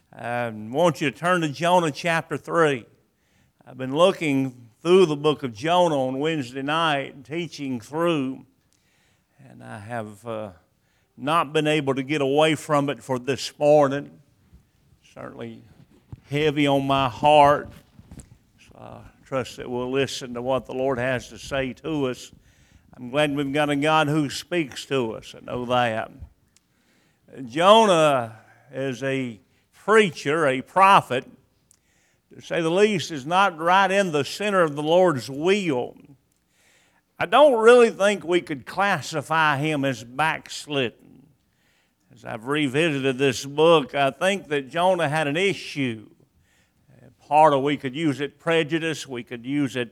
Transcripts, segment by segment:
I want you to turn to Jonah chapter 3. I've been looking through the book of Jonah on Wednesday night, teaching through, and I have not been able to get away from it for this morning. Certainly heavy on my heart. So I trust that we'll listen to what the Lord has to say to us. I'm glad we've got a God who speaks to us. I know that. Jonah is a preacher, a prophet, to say the least, is not right in the center of the Lord's will. I don't really think we could classify him as backslidden. As I've revisited this book, I think that Jonah had an issue. Part of, we could use it prejudice, we could use it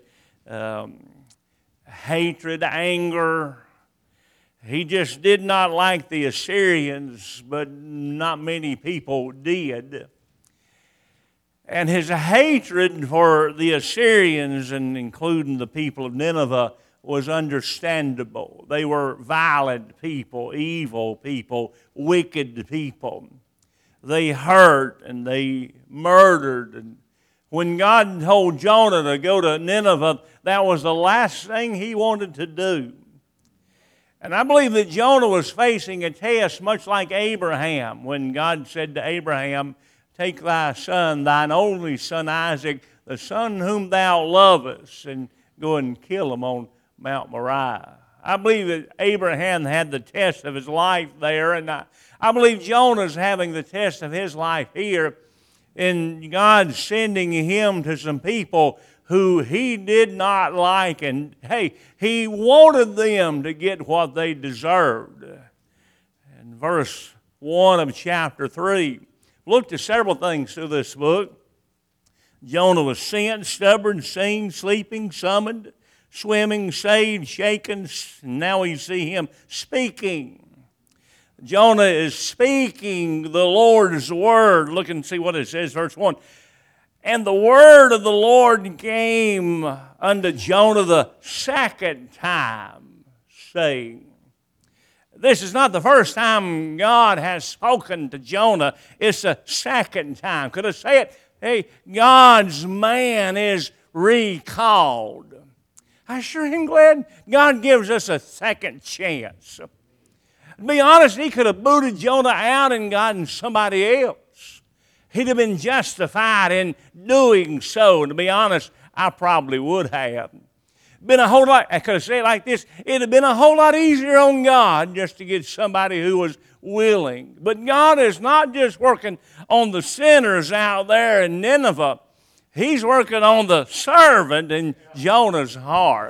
hatred, anger. He just did not like the Assyrians, but not many people did. And his hatred for the Assyrians, and including the people of Nineveh, was understandable. They were violent people, evil people, wicked people. They hurt and they murdered. And when God told Jonah to go to Nineveh, that was the last thing he wanted to do. And I believe that Jonah was facing a test much like Abraham, when God said to Abraham, "Take thy son, thine only son Isaac, the son whom thou lovest, and go and kill him on Mount Moriah." I believe that Abraham had the test of his life there, and I believe Jonah's having the test of his life here, in God sending him to some people who he did not like, and hey, he wanted them to get what they deserved. In verse 1 of chapter 3, looked at several things through this book. Jonah was sent, stubborn, seen, sleeping, summoned, swimming, saved, shaken, and now we see him speaking. Jonah is speaking the Lord's word. Look and see what it says, verse 1. "And the word of the Lord came unto Jonah the second time, saying." This is not the first time God has spoken to Jonah. It's the second time. Could I say it? Hey, God's man is recalled. I sure am glad God gives us a second chance. To be honest, he could have booted Jonah out and gotten somebody else. He'd have been justified in doing so. To be honest, I probably would have. Been a whole lot, I could have said it like this, it'd have been a whole lot easier on God just to get somebody who was willing. But God is not just working on the sinners out there in Nineveh. He's working on the servant in Jonah's heart.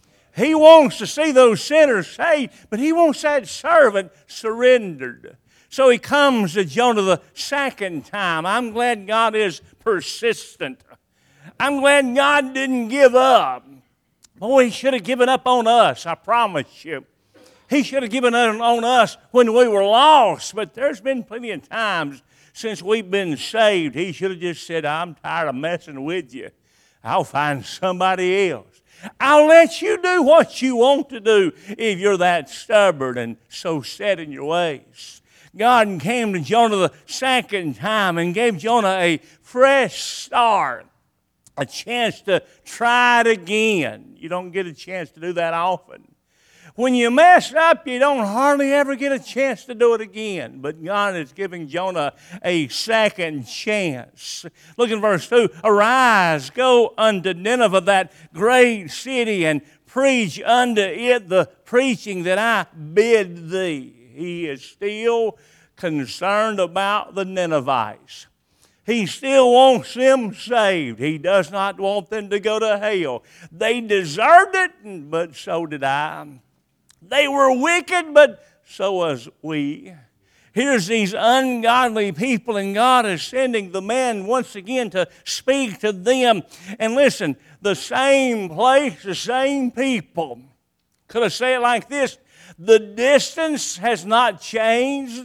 He wants to see those sinners saved, but he wants that servant surrendered. So he comes to Jonah the second time. I'm glad God is persistent. I'm glad God didn't give up. Boy, he should have given up on us, I promise you. He should have given up on us when we were lost, but there's been plenty of times since we've been saved. He should have just said, "I'm tired of messing with you. I'll find somebody else. I'll let you do what you want to do if you're that stubborn and so set in your ways." God came to Jonah the second time and gave Jonah a fresh start, a chance to try it again. You don't get a chance to do that often. When you mess up, you don't hardly ever get a chance to do it again. But God is giving Jonah a second chance. Look in verse 2. "Arise, go unto Nineveh, that great city, and preach unto it the preaching that I bid thee." He is still concerned about the Ninevites. He still wants them saved. He does not want them to go to hell. They deserved it, but so did I. They were wicked, but so was we. Here's these ungodly people, and God is sending the man once again to speak to them. And listen, the same place, the same people. Could I say it like this? The distance has not changed.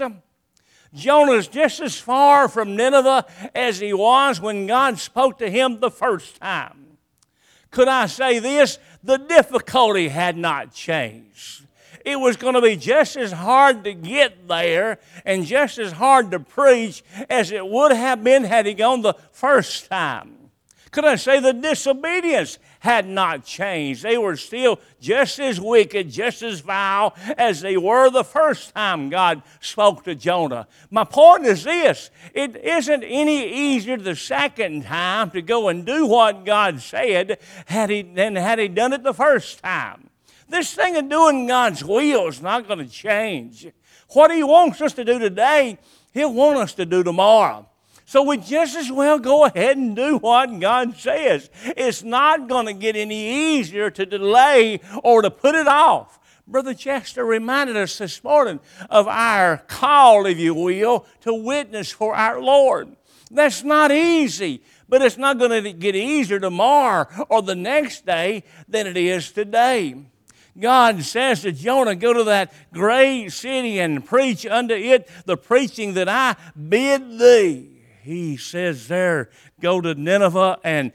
Jonah's just as far from Nineveh as he was when God spoke to him the first time. Could I say this? The difficulty had not changed. It was going to be just as hard to get there and just as hard to preach as it would have been had he gone the first time. Could I say the disobedience had not changed? They were still just as wicked, just as vile as they were the first time God spoke to Jonah. My point is this: it isn't any easier the second time to go and do what God said than had he done it the first time. This thing of doing God's will is not going to change. What he wants us to do today, he'll want us to do tomorrow. So we just as well go ahead and do what God says. It's not going to get any easier to delay or to put it off. Brother Chester reminded us this morning of our call, if you will, to witness for our Lord. That's not easy, but it's not going to get easier tomorrow or the next day than it is today. God says to Jonah, go to that great city and preach unto it the preaching that I bid thee. He says there, go to Nineveh and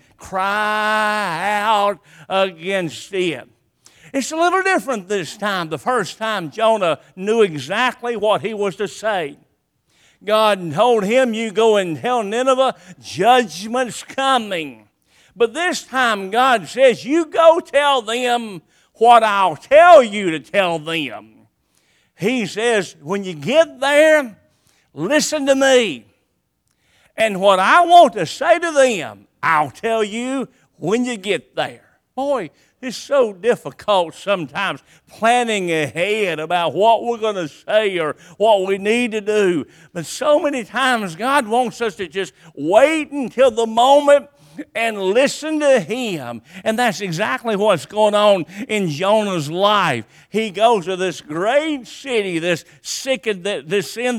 cry out against it. It's a little different this time. The first time Jonah knew exactly what he was to say. God told him, you go and tell Nineveh, judgment's coming. But this time God says, you go tell them what I'll tell you to tell them. He says, when you get there, listen to me. And what I want to say to them, I'll tell you when you get there. Boy, it's so difficult sometimes planning ahead about what we're going to say or what we need to do. But so many times God wants us to just wait until the moment and listen to him. And that's exactly what's going on in Jonah's life. He goes to this great city, this city that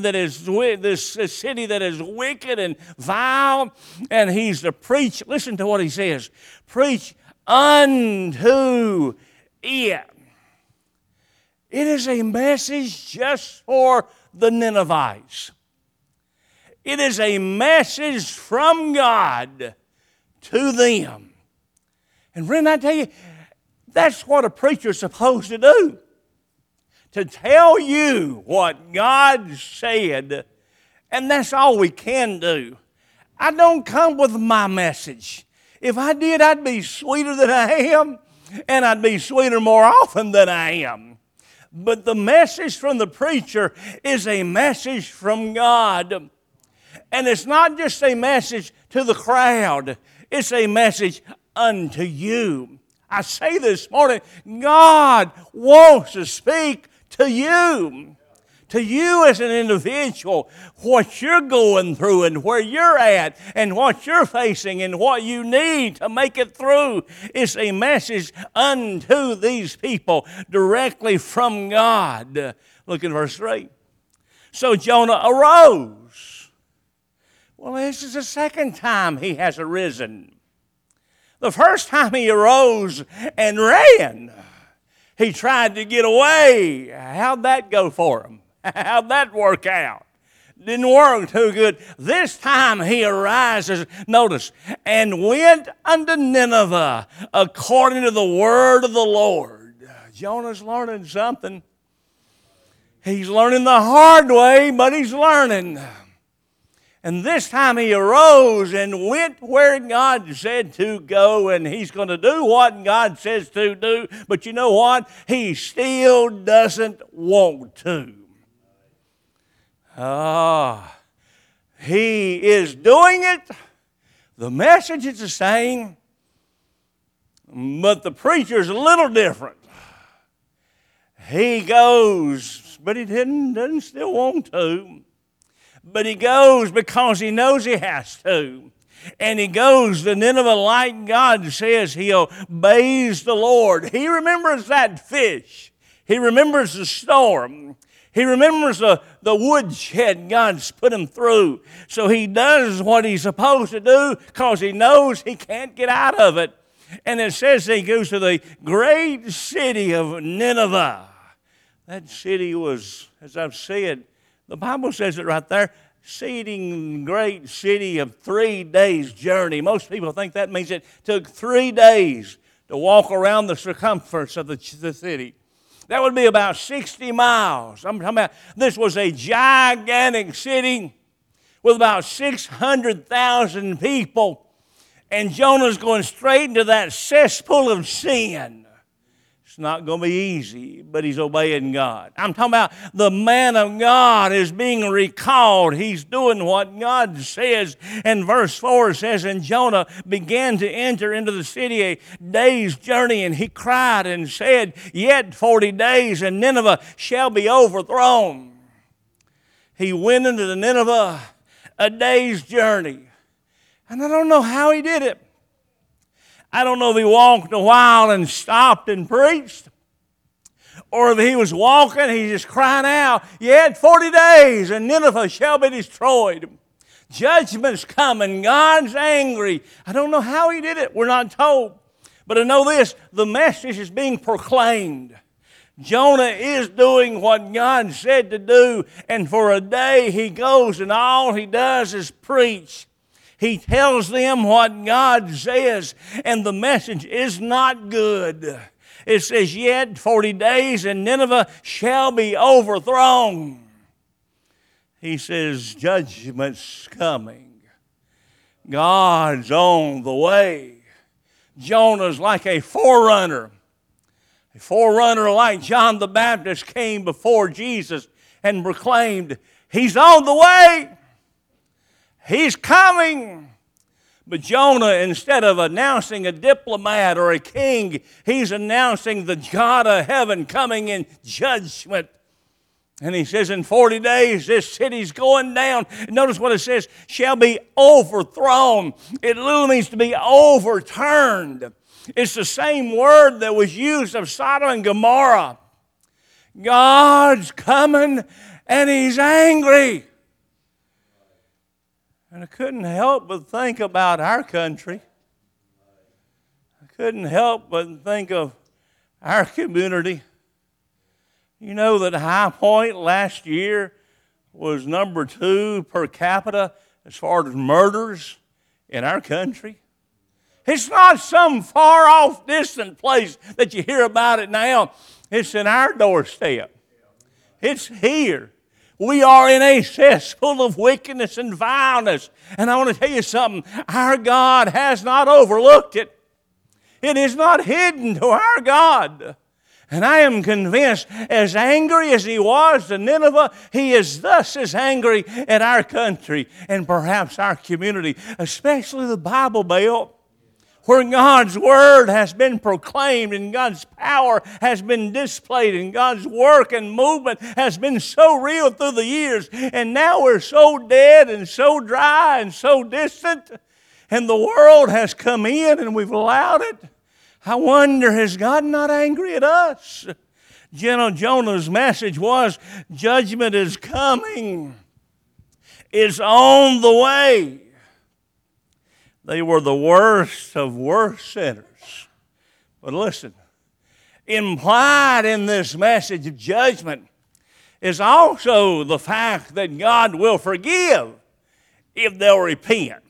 is wicked and vile, and he's to preach. Listen to what he says. Preach unto it. It is a message just for the Ninevites. It is a message from God to them. And friend, I tell you, that's what a preacher's supposed to do. To tell you what God said, and that's all we can do. I don't come with my message. If I did, I'd be sweeter than I am, and I'd be sweeter more often than I am. But the message from the preacher is a message from God. And it's not just a message to the crowd. It's a message unto you. I say this morning, God wants to speak to you as an individual, what you're going through and where you're at and what you're facing and what you need to make it through. It's a message unto these people directly from God. Look at verse 3. So Jonah arose. Well, this is the second time he has arisen. The first time he arose and ran. He tried to get away. How'd that go for him? How'd that work out? Didn't work too good. This time he arises, notice, and went unto Nineveh according to the word of the Lord. Jonah's learning something. He's learning the hard way, but he's learning. And this time he arose and went where God said to go, and he's going to do what God says to do. But you know what? He still doesn't want to. He is doing it. The message is the same, but the preacher's a little different. He goes, but he doesn't still want to. But he goes because he knows he has to. And he goes to Nineveh like God says. He obeys the Lord. He remembers that fish. He remembers the storm. He remembers the woodshed God's put him through. So he does what he's supposed to do because he knows he can't get out of it. And it says he goes to the great city of Nineveh. That city was, as I've said, the Bible says it right there, exceeding great city of 3 days' journey. Most people think that means it took 3 days to walk around the circumference of the city. That would be about 60 miles. I'm talking about this was a gigantic city with about 600,000 people. And Jonah's going straight into that cesspool of sin. It's not going to be easy, but he's obeying God. I'm talking about the man of God is being recalled. He's doing what God says. And verse 4 says, and Jonah began to enter into the city a day's journey, and he cried and said, yet 40 days, and Nineveh shall be overthrown. He went into the Nineveh a day's journey. And I don't know how he did it. I don't know if he walked a while and stopped and preached, or if he was walking, he just crying out, yet 40 days and Nineveh shall be destroyed. Judgment's coming. God's angry. I don't know how he did it. We're not told. But I know this, the message is being proclaimed. Jonah is doing what God said to do, and for a day he goes and all he does is preach. He tells them what God says, and the message is not good. It says, yet 40 days and Nineveh shall be overthrown. He says, judgment's coming. God's on the way. Jonah's like a forerunner. A forerunner like John the Baptist came before Jesus and proclaimed, he's on the way. He's coming. But Jonah, instead of announcing a diplomat or a king, he's announcing the God of heaven coming in judgment. And he says, in 40 days, this city's going down. Notice what it says, shall be overthrown. It literally means to be overturned. It's the same word that was used of Sodom and Gomorrah. God's coming and he's angry. And I couldn't help but think about our country. I couldn't help but think of our community. You know that High Point last year was number 2 per capita as far as murders in our country. It's not some far off distant place that you hear about it now. It's in our doorstep. It's here. We are in a cesspool of wickedness and vileness. And I want to tell you something. Our God has not overlooked it. It is not hidden to our God. And I am convinced, as angry as he was to Nineveh, he is thus as angry at our country and perhaps our community, especially the Bible Belt, where God's Word has been proclaimed and God's power has been displayed and God's work and movement has been so real through the years. And now we're so dead and so dry and so distant, and the world has come in and we've allowed it. I wonder, is God not angry at us? Jonah's message was, judgment is coming. It's on the way. They were the worst of worst sinners. But listen, implied in this message of judgment is also the fact that God will forgive if they'll repent.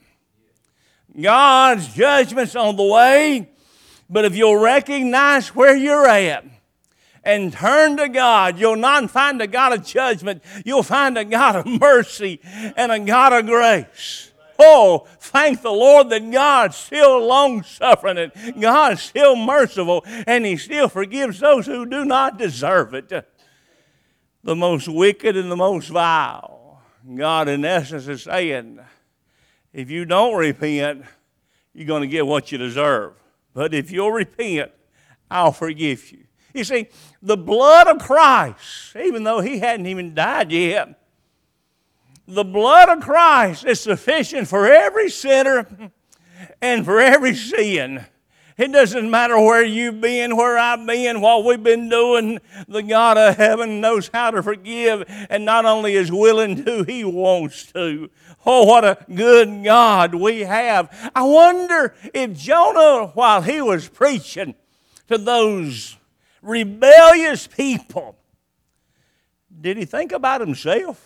God's judgment's on the way, but if you'll recognize where you're at and turn to God, you'll not find a God of judgment. You'll find a God of mercy and a God of grace. Oh, thank the Lord that God's still long-suffering and God's still merciful and He still forgives those who do not deserve it. The most wicked and the most vile. God, in essence, is saying, if you don't repent, you're going to get what you deserve. But if you'll repent, I'll forgive you. You see, the blood of Christ, even though He hadn't even died yet, the blood of Christ is sufficient for every sinner and for every sin. It doesn't matter where you've been, where I've been, what we've been doing. The God of heaven knows how to forgive, and not only is willing to, He wants to. Oh, what a good God we have. I wonder if Jonah, while he was preaching to those rebellious people, did he think about himself?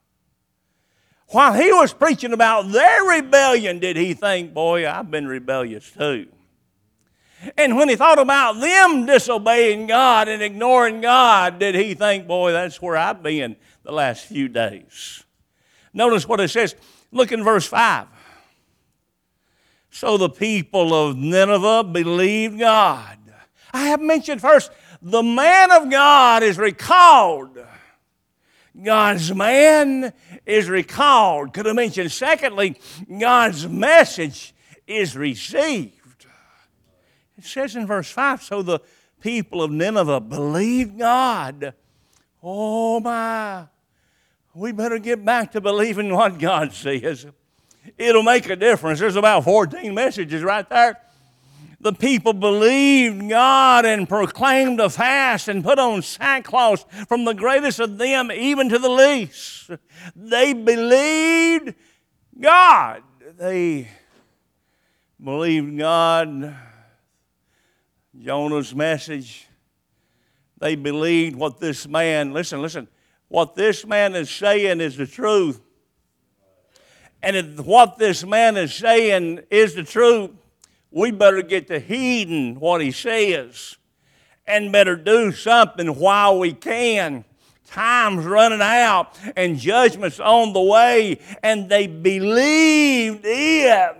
While he was preaching about their rebellion, did he think, boy, I've been rebellious too? And when he thought about them disobeying God and ignoring God, did he think, boy, that's where I've been the last few days? Notice what it says. Look in verse 5. So the people of Nineveh believed God. I have mentioned first, the man of God is recalled. God's man is recalled. Could have mentioned, secondly, God's message is received. It says in verse 5, so the people of Nineveh believed God. Oh my, we better get back to believing what God says. It'll make a difference. There's about 14 messages right there. The people believed God and proclaimed a fast and put on sackcloth, from the greatest of them even to the least. They believed God. They believed God. Jonah's message. They believed what this man, listen, what this man is saying is the truth. And if what this man is saying is the truth, we better get to heeding what he says and better do something while we can. Time's running out and judgment's on the way, and they believed it.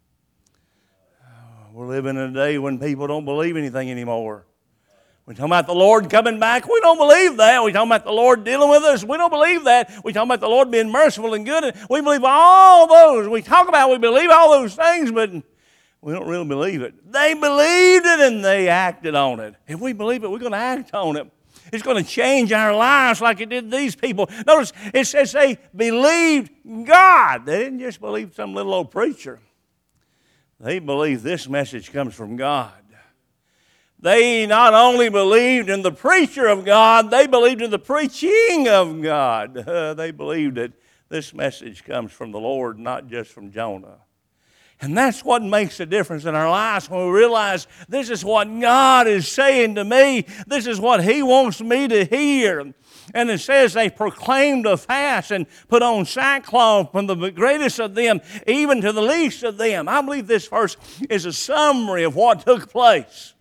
We're living in a day when people don't believe anything anymore. We're talking about the Lord coming back. We don't believe that. We're talking about the Lord dealing with us. We don't believe that. We're talking about the Lord being merciful and good. We believe all those. We talk about, we believe all those things, but we don't really believe it. They believed it and they acted on it. If we believe it, we're going to act on it. It's going to change our lives like it did these people. Notice it says they believed God. They didn't just believe some little old preacher. They believed this message comes from God. They not only believed in the preacher of God, they believed in the preaching of God. They believed that this message comes from the Lord, not just from Jonah. And that's what makes a difference in our lives, when we realize this is what God is saying to me. This is what He wants me to hear. And it says they proclaimed a fast and put on sackcloth, from the greatest of them even to the least of them. I believe this verse is a summary of what took place.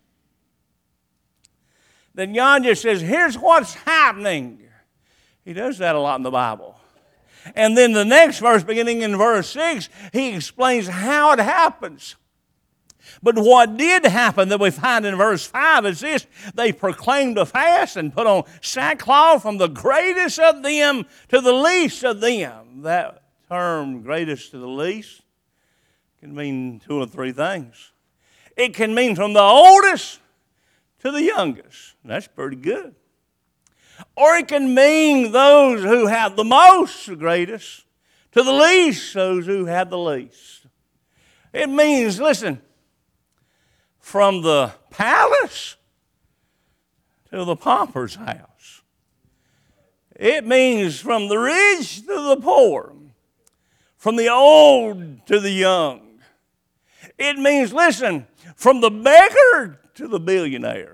Then God just says, here's what's happening. He does that a lot in the Bible. And then the next verse, beginning in verse 6, He explains how it happens. But what did happen that we find in verse 5 is this. They proclaimed a fast and put on sackcloth, from the greatest of them to the least of them. That term, greatest to the least, can mean two or three things. It can mean from the oldest to the youngest. That's pretty good. Or it can mean those who have the most, the greatest, to the least, those who have the least. It means, listen, from the palace to the pauper's house. It means from the rich to the poor, from the old to the young. It means, listen, from the beggar to the billionaire.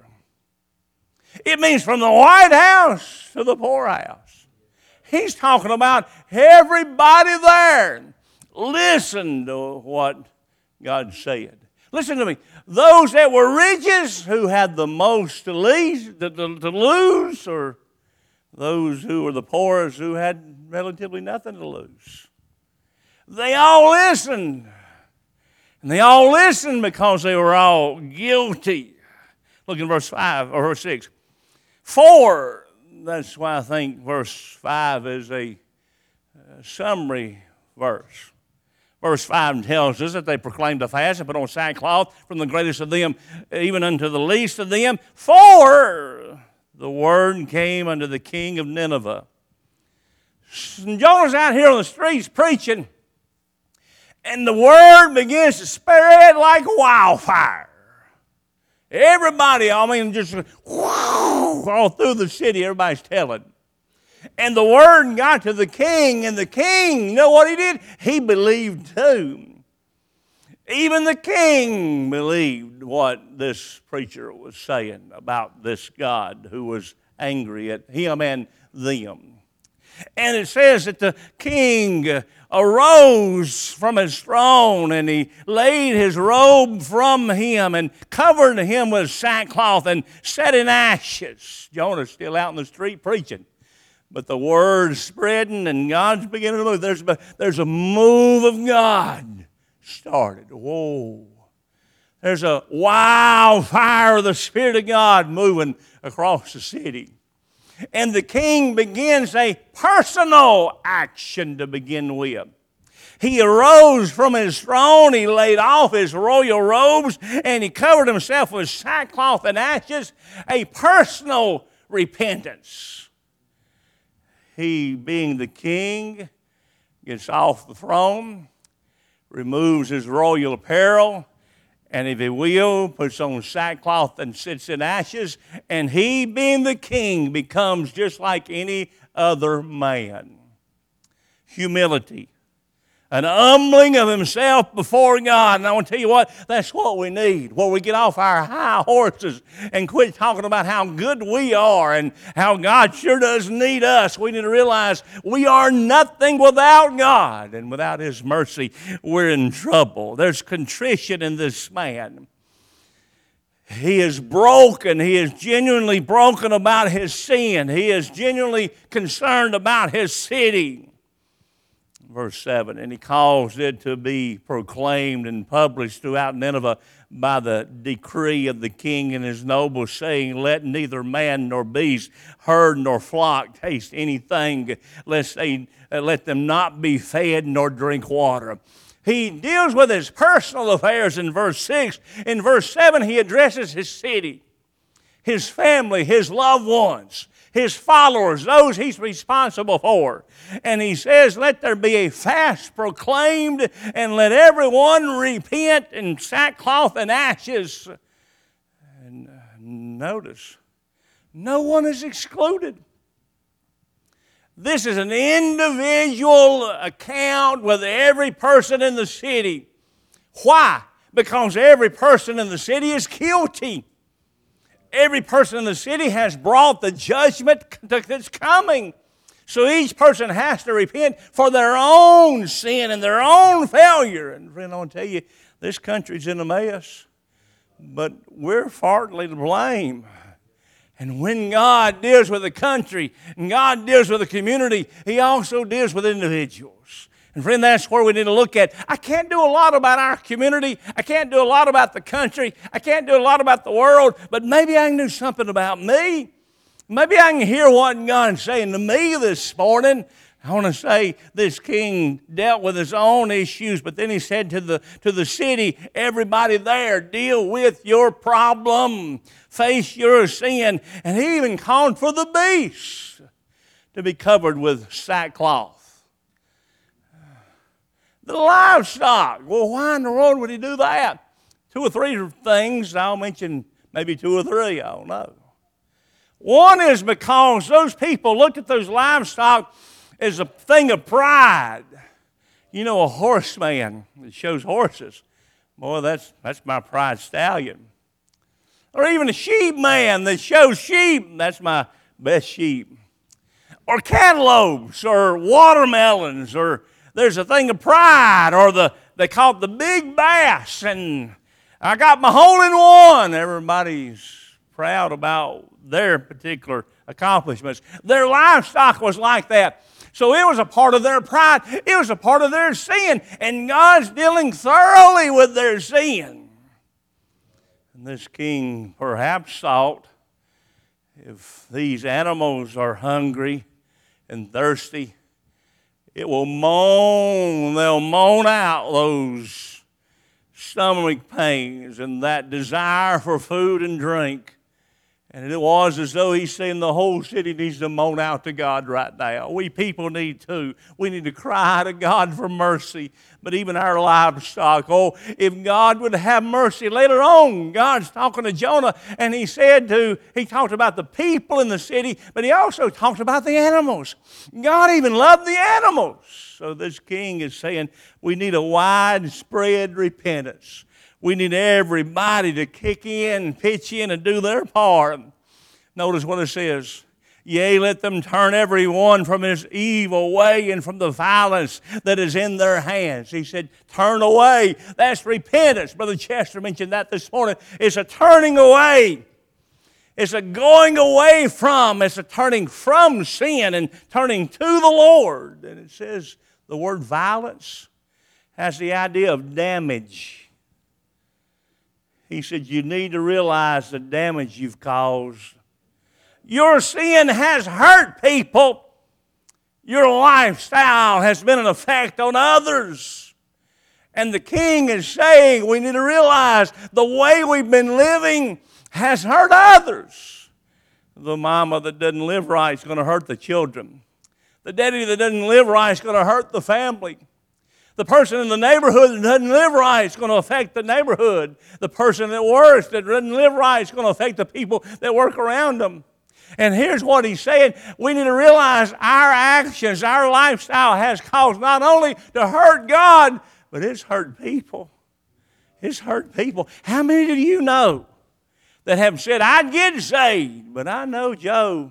It means from the White House to the poorhouse. He's talking about everybody there. Listen to what God said. Listen to me. Those that were richest, who had the most to lose, or those who were the poorest, who had relatively nothing to lose. They all listened. And they all listened because they were all guilty. Look in verse 5 or verse 6. For, that's why I think verse 5 is a summary verse. Verse 5 tells us that they proclaimed a fast and put on sackcloth, from the greatest of them even unto the least of them. For the word came unto the king of Nineveh. Jonah's out here on the streets preaching, and the word begins to spread like wildfire. Everybody, just all through the city, everybody's telling. And the word got to the king, and the king, you know what he did? He believed too. Even the king believed what this preacher was saying about this God who was angry at him and them. And it says that the king arose from his throne, and he laid his robe from him and covered him with sackcloth and set in ashes. Jonah's still out in the street preaching. But the word's spreading, and God's beginning to move. There's a move of God started. Whoa. There's a wildfire of the Spirit of God moving across the city. And the king begins a personal action to begin with. He arose from his throne, he laid off his royal robes, and he covered himself with sackcloth and ashes, a personal repentance. He, being the king, gets off the throne, removes his royal apparel, and if he will, puts on sackcloth and sits in ashes, and he, being the king, becomes just like any other man. Humility. An humbling of himself before God. And I want to tell you what, that's what we need. Where we get off our high horses and quit talking about how good we are and how God sure does need us. We need to realize we are nothing without God. And without His mercy, we're in trouble. There's contrition in this man. He is broken. He is genuinely broken about his sin. He is genuinely concerned about his city. Verse 7, and he caused it to be proclaimed and published throughout Nineveh by the decree of the king and his nobles, saying, let neither man nor beast, herd nor flock taste anything, lest let them not be fed nor drink water. He deals with his personal affairs in verse 6. In verse 7, he addresses his city, his family, his loved ones, his followers, those he's responsible for. And he says, let there be a fast proclaimed, and let everyone repent in sackcloth and ashes. And notice, no one is excluded. This is an individual account with every person in the city. Why? Because every person in the city is guilty. Every person in the city has brought the judgment that's coming. So each person has to repent for their own sin and their own failure. And friend, I want to tell you, this country's in a mess, but we're partly to blame. And when God deals with the country and God deals with the community, He also deals with individuals. And friend, that's where we need to look at. I can't do a lot about our community. I can't do a lot about the country. I can't do a lot about the world, but maybe I can do something about me. Maybe I can hear what God's saying to me this morning. I want to say this king dealt with his own issues, but then he said to the city, everybody there, deal with your problem. Face your sin. And he even called for the beasts to be covered with sackcloth. The livestock. Well, why in the world would he do that? 2 or 3 things. I'll mention maybe 2 or 3. I don't know. One is because those people looked at those livestock as a thing of pride. You know, a horseman that shows horses. Boy, that's my pride stallion. Or even a sheep man that shows sheep. That's my best sheep. Or cantaloupes or watermelons, or there's a thing of pride, or they call it the big bass, and I got my hole-in-one. Everybody's proud about their particular accomplishments. Their livestock was like that. So it was a part of their pride. It was a part of their sin, and God's dealing thoroughly with their sin. And this king perhaps thought, if these animals are hungry and thirsty, it will they'll moan out those stomach pains and that desire for food and drink. And it was as though he's saying the whole city needs to moan out to God right now. We people need to. We need to cry to God for mercy. But even our livestock, if God would have mercy. Later on, God's talking to Jonah, and he talked about the people in the city, but he also talked about the animals. God even loved the animals. So this king is saying we need a widespread repentance. We need everybody to kick in, pitch in, and do their part. Notice what it says. Yea, let them turn every one from his evil way and from the violence that is in their hands. He said, turn away. That's repentance. Brother Chester mentioned that this morning. It's a turning away. It's a going away from. It's a turning from sin and turning to the Lord. And it says the word violence has the idea of damage. He said, you need to realize the damage you've caused. Your sin has hurt people. Your lifestyle has been an effect on others. And the king is saying we need to realize the way we've been living has hurt others. The mama that doesn't live right is going to hurt the children. The daddy that doesn't live right is going to hurt the family. The person in the neighborhood that doesn't live right is going to affect the neighborhood. The person at work that doesn't live right is going to affect the people that work around them. And here's what he's saying. We need to realize our actions, our lifestyle has caused not only to hurt God, but it's hurt people. It's hurt people. How many do you know that have said, I'd get saved, but I know Joe.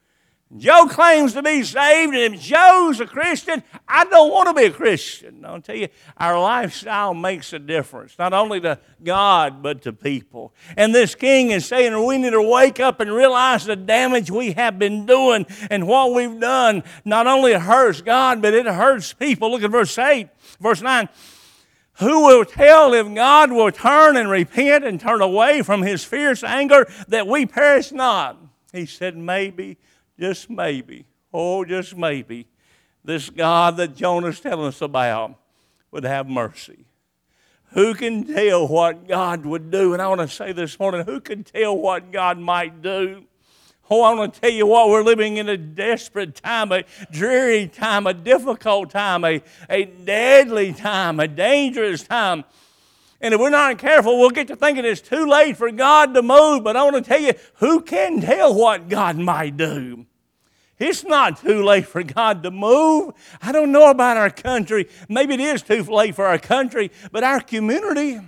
Joe claims to be saved, and if Joe's a Christian, I don't want to be a Christian. I'll tell you, our lifestyle makes a difference, not only to God, but to people. And this king is saying we need to wake up and realize the damage we have been doing and what we've done. Not only hurts God, but it hurts people. Look at verse 8, verse 9. Who will tell if God will turn and repent and turn away from his fierce anger that we perish not? He said, maybe. Just maybe, just maybe, this God that Jonah's telling us about would have mercy. Who can tell what God would do? And I want to say this morning, who can tell what God might do? Oh, I want to tell you what, we're living in a desperate time, a dreary time, a difficult time, a deadly time, a dangerous time. And if we're not careful, we'll get to thinking it's too late for God to move. But I want to tell you, who can tell what God might do? It's not too late for God to move. I don't know about our country. Maybe it is too late for our country, but our community,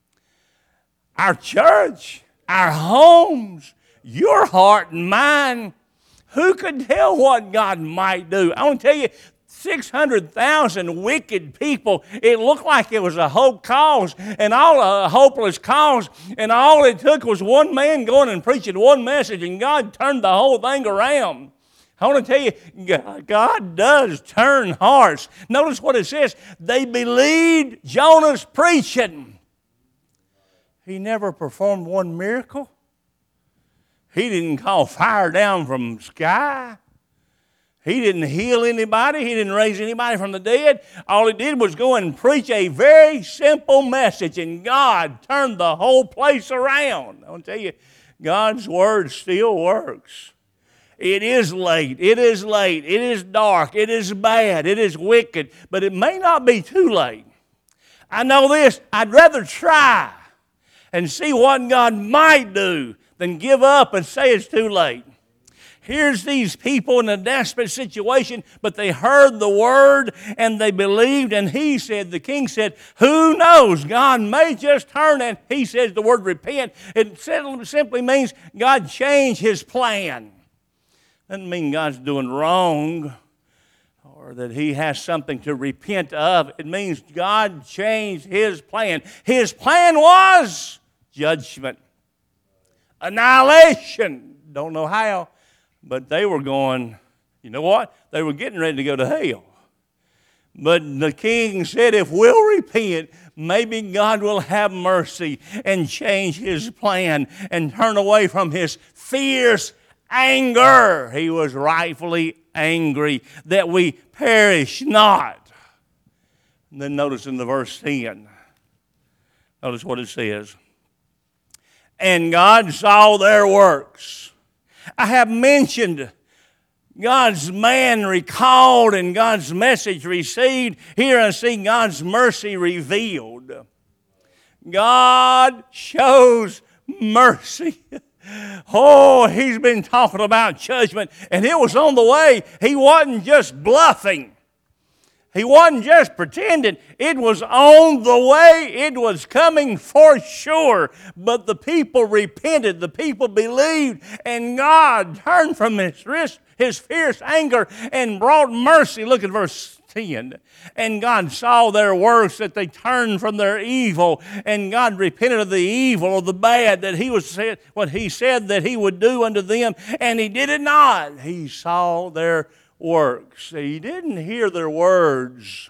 our church, our homes, your heart and mine, who could tell what God might do? I want to tell you, 600,000 wicked people. It looked like it was a hopeless cause, and all it took was one man going and preaching one message, and God turned the whole thing around. I want to tell you, God does turn hearts. Notice what it says. They believed Jonah's preaching. He never performed one miracle. He didn't call fire down from the sky. He didn't heal anybody. He didn't raise anybody from the dead. All he did was go and preach a very simple message, and God turned the whole place around. I want to tell you, God's word still works. It is late. It is late. It is dark. It is bad. It is wicked. But it may not be too late. I know this. I'd rather try and see what God might do than give up and say it's too late. Here's these people in a desperate situation, but they heard the word and they believed. And he said, the king said, who knows? God may just turn. And he says the word repent. It simply means God changed his plan. Doesn't mean God's doing wrong or that he has something to repent of. It means God changed his plan. His plan was judgment, annihilation. Don't know how, but they were going, you know what? They were getting ready to go to hell. But the king said, if we'll repent, maybe God will have mercy and change his plan and turn away from his fierce anger. He was rightfully angry that we perish not. And then notice in the verse 10, notice what it says. And God saw their works. I have mentioned God's man recalled and God's message received. Here I see God's mercy revealed. God shows mercy. Oh, he's been talking about judgment, and it was on the way. He wasn't just bluffing. He wasn't just pretending. It was on the way. It was coming for sure. But the people repented. The people believed. And God turned from His fierce anger and brought mercy. Look at verse 10. And God saw their works, that they turned from their evil, and God repented of the evil or the bad that what He said that He would do unto them, and He did it not. He saw their works. He didn't hear their words.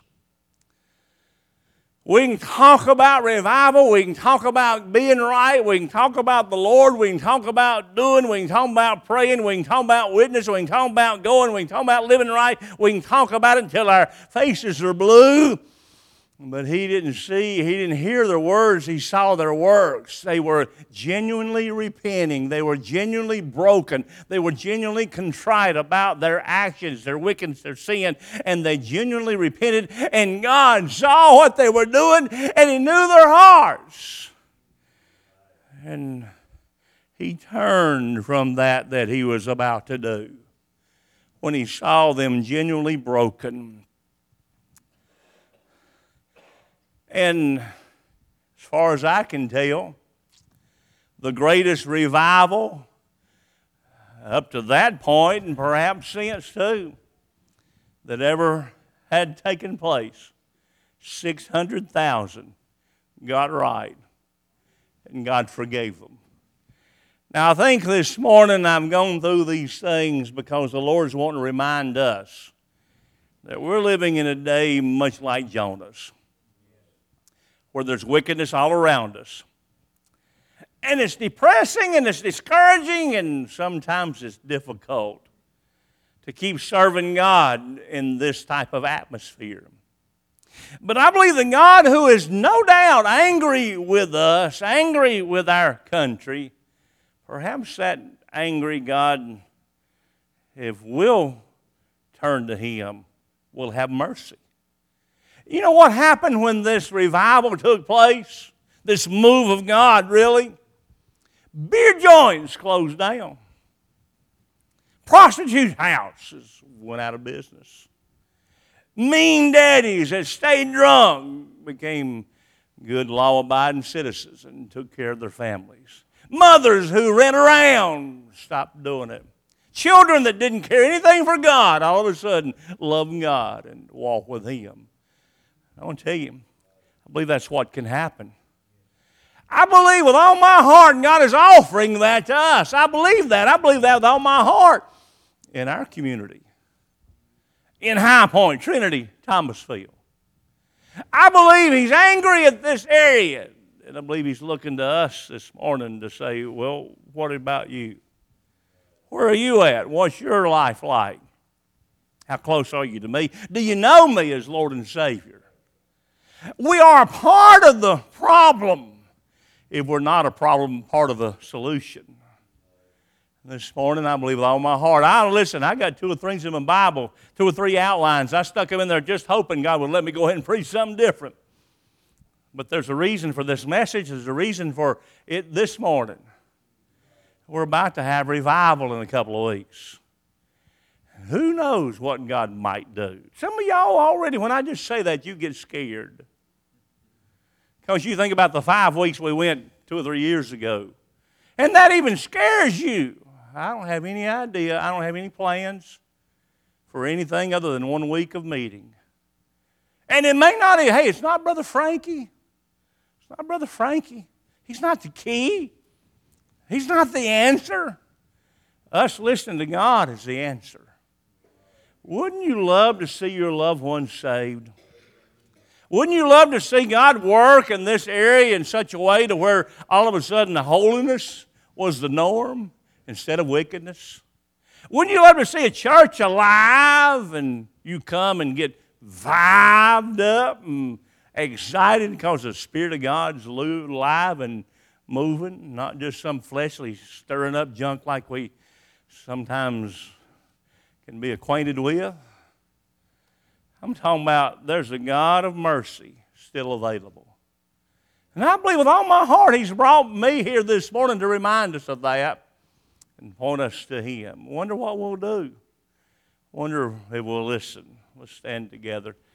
We can talk about revival. We can talk about being right. We can talk about the Lord. We can talk about doing. We can talk about praying. We can talk about witnessing. We can talk about going. We can talk about living right. We can talk about it until our faces are blue. But he didn't hear their words. He saw their works. They were genuinely repenting. They were genuinely broken. They were genuinely contrite about their actions, their wickedness, their sin. And they genuinely repented. And God saw what they were doing, and He knew their hearts. And He turned from that He was about to do when He saw them genuinely broken. And as far as I can tell, the greatest revival up to that point, and perhaps since too, that ever had taken place, 600,000 got right, and God forgave them. Now, I think this morning I'm going through these things because the Lord's wanting to remind us that we're living in a day much like Jonah's, where there's wickedness all around us. And it's depressing and it's discouraging and sometimes it's difficult to keep serving God in this type of atmosphere. But I believe that God, who is no doubt angry with us, angry with our country, perhaps that angry God, if we'll turn to Him, will have mercy. You know what happened when this revival took place? This move of God, really? Beer joints closed down. Prostitute houses went out of business. Mean daddies that stayed drunk became good law-abiding citizens and took care of their families. Mothers who ran around stopped doing it. Children that didn't care anything for God all of a sudden loved God and walked with Him. I want to tell you, I believe that's what can happen. I believe with all my heart God is offering that to us. I believe that. I believe that with all my heart in our community. In High Point, Trinity, Thomasville. I believe He's angry at this area. And I believe He's looking to us this morning to say, well, what about you? Where are you at? What's your life like? How close are you to me? Do you know me as Lord and Savior? We are a part of the problem if we're not a problem, part of the solution. This morning, I believe with all my heart. I got 2 or 3 things in my Bible, 2 or 3 outlines. I stuck them in there just hoping God would let me go ahead and preach something different. But there's a reason for this message. There's a reason for it this morning. We're about to have revival in a couple of weeks. Who knows what God might do? Some of y'all already, when I just say that, you get scared. Because you think about the 5 weeks we went 2 or 3 years ago. And that even scares you. I don't have any idea. I don't have any plans for anything other than 1 week of meeting. And it may not, hey, it's not Brother Frankie. It's not Brother Frankie. He's not the key. He's not the answer. Us listening to God is the answer. Wouldn't you love to see your loved ones saved? Wouldn't you love to see God work in this area in such a way to where all of a sudden the holiness was the norm instead of wickedness? Wouldn't you love to see a church alive and you come and get vibed up and excited because the Spirit of God's alive and moving, not just some fleshly stirring up junk like we sometimes can be acquainted with? I'm talking about there's a God of mercy still available. And I believe with all my heart He's brought me here this morning to remind us of that and point us to Him. Wonder what we'll do. Wonder if we'll listen. Let's stand together.